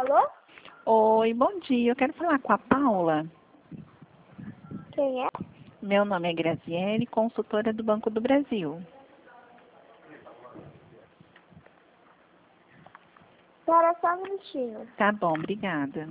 Alô? Oi, bom dia. Eu quero falar com a Paula. Quem é? Meu nome é Graziele, consultora do Banco do Brasil. Espera só um minutinho. Tá bom, obrigada.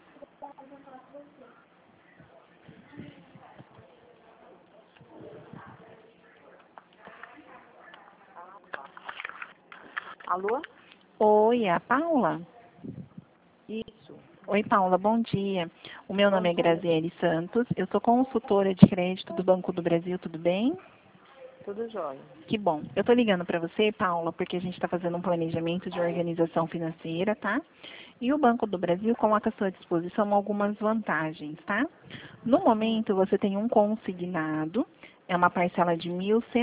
Alô? Oi, é a Paula? Isso. Oi, Paula, bom dia. O meu Bom nome é dia. Graziele Santos. Eu sou consultora de crédito do Banco do Brasil, tudo bem? Tudo jóia. Que bom. Eu tô ligando para você, Paula, porque a gente está fazendo um planejamento de organização financeira, tá? E o Banco do Brasil coloca à sua disposição algumas vantagens, tá? No momento, você tem um consignado, é uma parcela de R$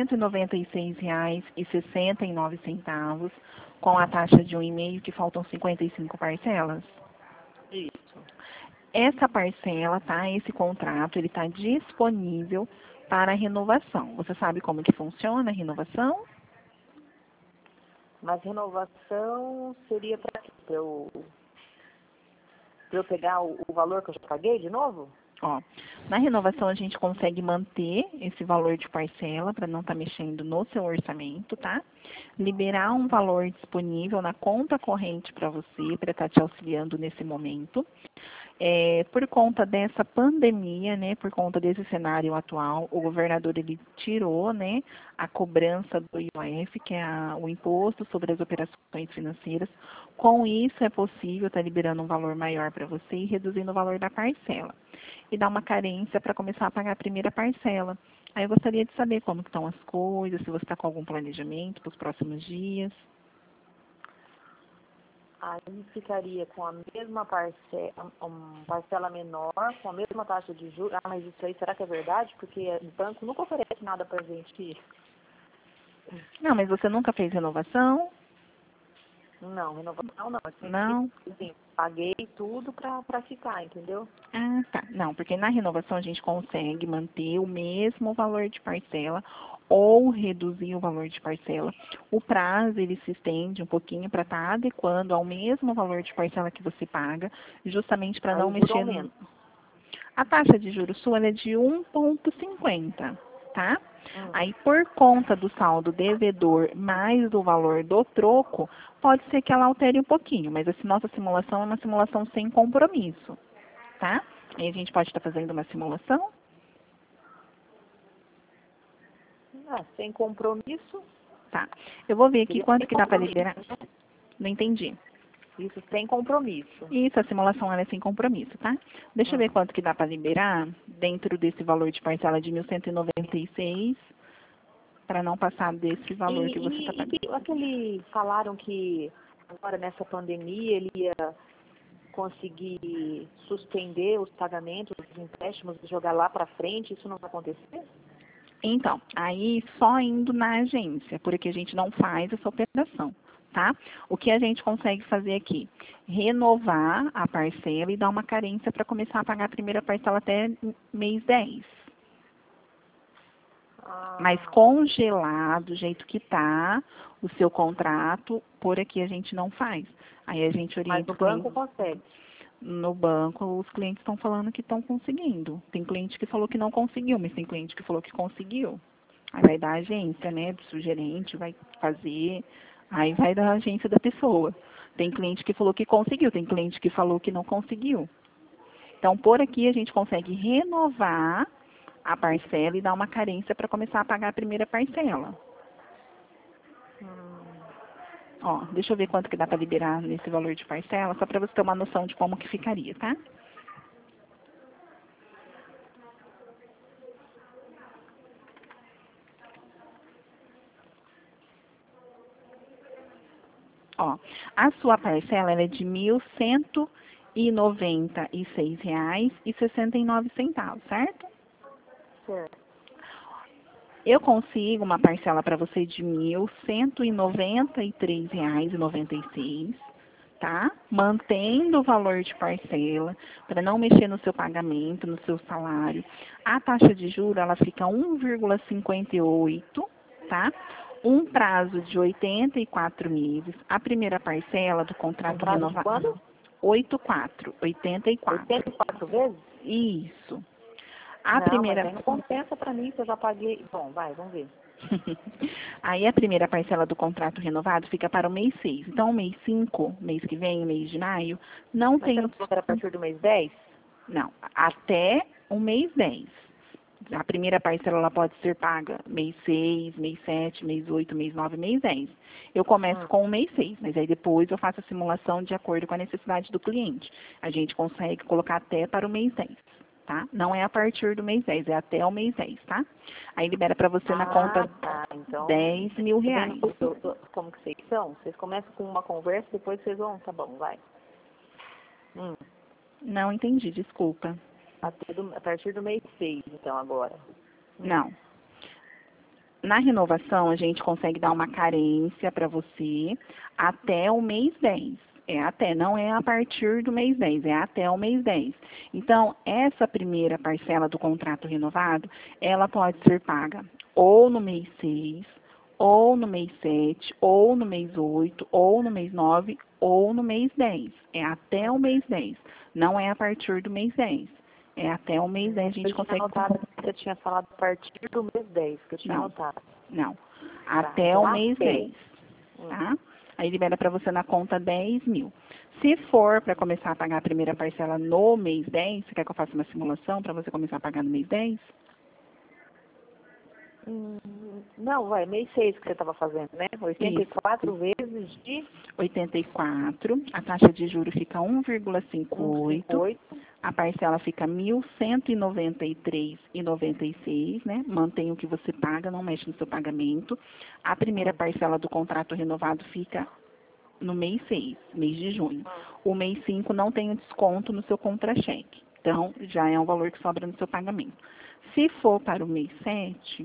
1.196,69, com a taxa de 1,5, que faltam 55 parcelas. Isso. Essa parcela, tá? Esse contrato, ele está disponível para renovação. Você sabe como que funciona a renovação? Mas renovação seria para quê? Pra eu pegar o valor que eu já paguei de novo? Ó, na renovação a gente consegue manter esse valor de parcela para não estar mexendo no seu orçamento, tá? Liberar um valor disponível na conta corrente para você, para estar te auxiliando nesse momento. Por conta dessa pandemia, né, por conta desse cenário atual, o governador ele tirou, né, a cobrança do IOF, que é o imposto sobre as operações financeiras. Com isso é possível estar liberando um valor maior para você e reduzindo o valor da parcela. E dar uma carência para começar a pagar a primeira parcela. Aí eu gostaria de saber como que estão as coisas, se você está com algum planejamento para os próximos dias. Aí ficaria com a mesma parcela, parcela menor, com a mesma taxa de juros. Ah, mas isso aí será que é verdade? Porque o banco nunca oferece nada pra gente. Não, mas você nunca fez renovação? Não, renovação não. Eu Não? assim, paguei tudo pra ficar, entendeu? Ah, tá. Não, porque na renovação a gente consegue manter o mesmo valor de parcela ou reduzir o valor de parcela. O prazo ele se estende um pouquinho para estar adequando ao mesmo valor de parcela que você paga, justamente para Aí não o juro mexer aumenta. A taxa de juros sua ela é de 1,50, tá? Hum. Aí, por conta do saldo devedor mais do valor do troco, pode ser que ela altere um pouquinho, mas essa nossa simulação é uma simulação sem compromisso, tá? Aí a gente pode estar fazendo uma simulação. Ah, sem compromisso. Tá. Eu vou ver aqui Seria quanto sem que dá para compromisso, liberar. né? Não entendi. Isso sem compromisso. Isso, a simulação ela é sem compromisso, tá? Deixa eu ver quanto que dá para liberar dentro desse valor de parcela de 1.196, para não passar desse valor que você está pagando. Aquele falaram que agora nessa pandemia ele ia conseguir suspender os pagamentos, os empréstimos e jogar lá para frente, isso não vai acontecer? Então, aí só indo na agência, porque a gente não faz essa operação, tá? O que a gente consegue fazer aqui? Renovar a parcela e dar uma carência para começar a pagar a primeira parcela até mês 10. Mas congelar do jeito que tá o seu contrato, por aqui a gente não faz. Aí a gente Mas orienta o o banco cliente. consegue. No banco, os clientes estão falando que estão conseguindo. Tem cliente que falou que não conseguiu, mas tem cliente que falou que conseguiu. Aí vai da agência, né, do gerente, vai fazer, aí vai da agência da pessoa. Tem cliente que falou que conseguiu, tem cliente que falou que não conseguiu. Então, por aqui a gente consegue renovar a parcela e dar uma carência para começar a pagar a primeira parcela. Ó, deixa eu ver quanto que dá para liberar nesse valor de parcela, só para você ter uma noção de como que ficaria, tá? Ó, a sua parcela ela é de R$ 1.196,69, certo? Certo. Eu consigo uma parcela para você de R$ 1.193,96, tá? Mantendo o valor de parcela, para não mexer no seu pagamento, no seu salário. A taxa de juros, ela fica 1,58, tá? Um prazo de 84 meses. A primeira parcela do contrato Um prazo de renovado. quando? 84, 84. 84 vezes? Isso. A Não, primeira... mas aí não compensa pra mim, se eu já paguei. Bom, vai, vamos ver. Aí a primeira parcela do contrato renovado fica para o mês 6. Então, o mês 5, mês que vem, mês de maio, não Mas tem você o não falou que era a partir do mês 10? Não, até o mês 10. A primeira parcela ela pode ser paga mês 6, mês 7, mês 8, mês 9, mês 10. Eu começo com o mês 6, mas aí depois eu faço a simulação de acordo com a necessidade do cliente. A gente consegue colocar até para o mês 10, tá? Não é a partir do mês 10, é até o mês 10, tá? Aí libera para você na conta Tá, então. R$10.000. Como que vocês são? Vocês começam com uma conversa, depois vocês vão, tá bom, vai. Não entendi, desculpa. A partir do mês 6, então, agora. Não. Na renovação, a gente consegue dar uma carência para você até o mês 10. É até, não é a partir do mês 10, é até o mês 10. Então, essa primeira parcela do contrato renovado, ela pode ser paga ou no mês 6, ou no mês 7, ou no mês 8, ou no mês 9, ou no mês 10. É até o mês 10, não é a partir do mês 10. É até o mês 10 a gente consegue... Você tinha falado a partir do mês 10, que eu tinha anotado. Não, até então o mês 10, tá? Aí libera para você na conta 10.000. Se for para começar a pagar a primeira parcela no mês 10, você quer que eu faça uma simulação para você começar a pagar no mês 10? Não, vai, mês 6 que você estava fazendo, né? 84 vezes de 84, a taxa de juros fica 1,58, 1,58. a parcela fica 1.193,96, né? Mantém o que você paga, não mexe no seu pagamento. A primeira parcela do contrato renovado fica no mês 6, mês de junho. O mês 5 não tem o desconto no seu contra-cheque. Então, já é um valor que sobra no seu pagamento. Se for para o mês 7...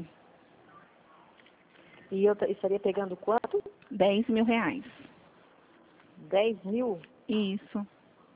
E eu estaria pegando quanto? R$10.000. 10 mil? Isso.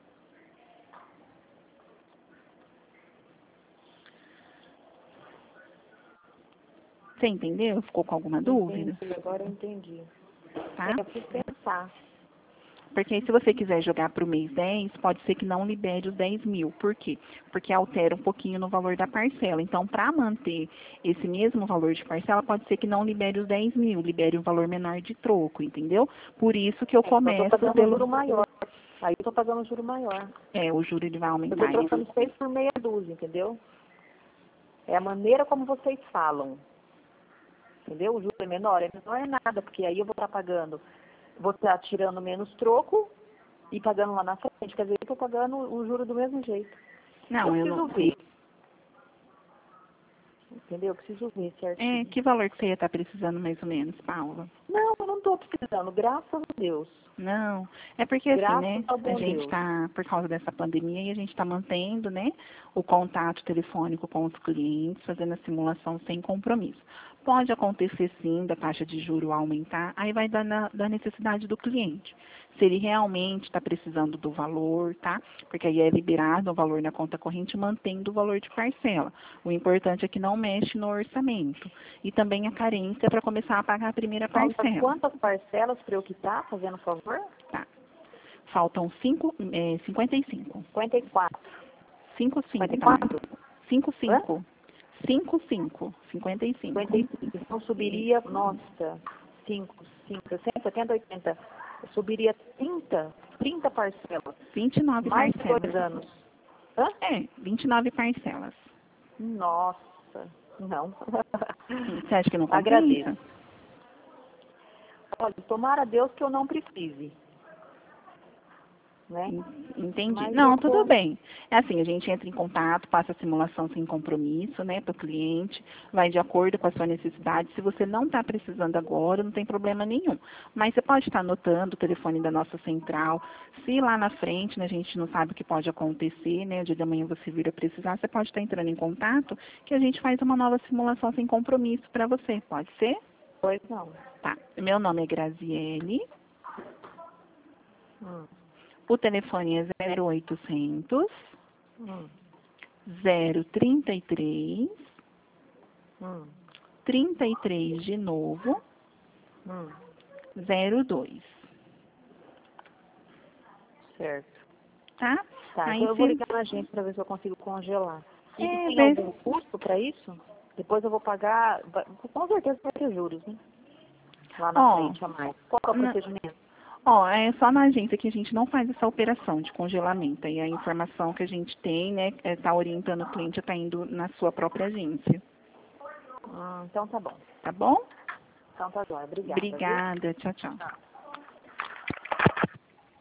Você entendeu? Ficou com alguma dúvida? Entendi, agora eu entendi. Tá? Eu preciso pensar. Porque aí, se você quiser jogar para o mês 10, pode ser que não libere os 10.000. Por quê? Porque altera um pouquinho no valor da parcela. Então, para manter esse mesmo valor de parcela, pode ser que não libere os 10.000, libere um valor menor de troco, entendeu? Por isso que eu começo Eu estou pagando pelo... um juro maior. Aí eu estou pagando um juro maior. É, o juro ele vai Eu aumentar. estou trocando 6 por meia dúzia, entendeu? É a maneira como vocês falam. Entendeu? O juro é menor é nada, porque aí eu vou estar pagando, vou estar tirando menos troco e pagando lá na frente. Quer dizer, eu estou pagando o juro do mesmo jeito. Não, eu preciso não... ver. Entendeu? Eu preciso ver certinho. Que valor que você ia estar precisando mais ou menos, Paula? Não, eu não estou precisando, graças a Deus. Não, é porque assim, Graças né, ao bom a gente Deus. está, por causa dessa pandemia, e a gente está mantendo, né, o contato telefônico com os clientes, fazendo a simulação sem compromisso. Pode acontecer sim da taxa de juro aumentar, aí vai da necessidade do cliente. Se ele realmente está precisando do valor, tá? Porque aí é liberado o valor na conta corrente, mantendo o valor de parcela. O importante é que não mexe no orçamento. E também a carência para começar a pagar a primeira Falta parcela. quantas parcelas para eu quitar, fazendo favor? Tá. Faltam 55. 54. 55, tá? 54? 55. 55. 55. 55. Então subiria, nossa, 5, 60, 70, 80. Subiria 30 parcelas. 29 Mais de parcelas. 2 anos. Hã? 29 parcelas. Nossa, não. Você acha que não compensa? Agradeço. Olha, tomara a Deus que eu não precise. Né? Entendi. Mas Não, eu tudo vou- bem. É assim, a gente entra em contato, passa a simulação sem compromisso, né, para o cliente, vai de acordo com a sua necessidade. Se você não está precisando agora, não tem problema nenhum. Mas você pode estar anotando o telefone da nossa central. Se lá na frente, né, a gente não sabe o que pode acontecer, né, o dia de amanhã você vir a precisar, você pode estar entrando em contato, que a gente faz uma nova simulação sem compromisso para você. Pode ser? Pois não. Tá. Meu nome é Graziele. Hum, O telefone é 0800 hum, 033 hum, 33 de novo hum. 02. Certo. tá? Tá, Aí então eu vou se- ligar na agência para ver se eu consigo congelar. E É, tem vê- algum custo para isso? Depois eu vou pagar, com certeza vai ter juros, né? Lá na Ó, frente a mais. Qual que é o na- procedimento? ó, é só na agência que a gente não faz essa operação de congelamento. E a informação que a gente tem, né, tá orientando o cliente a estar indo na sua própria agência. Então tá bom. Tá bom? Então tá jóia. Obrigada, viu? Obrigada. Tchau, tchau. Tchau.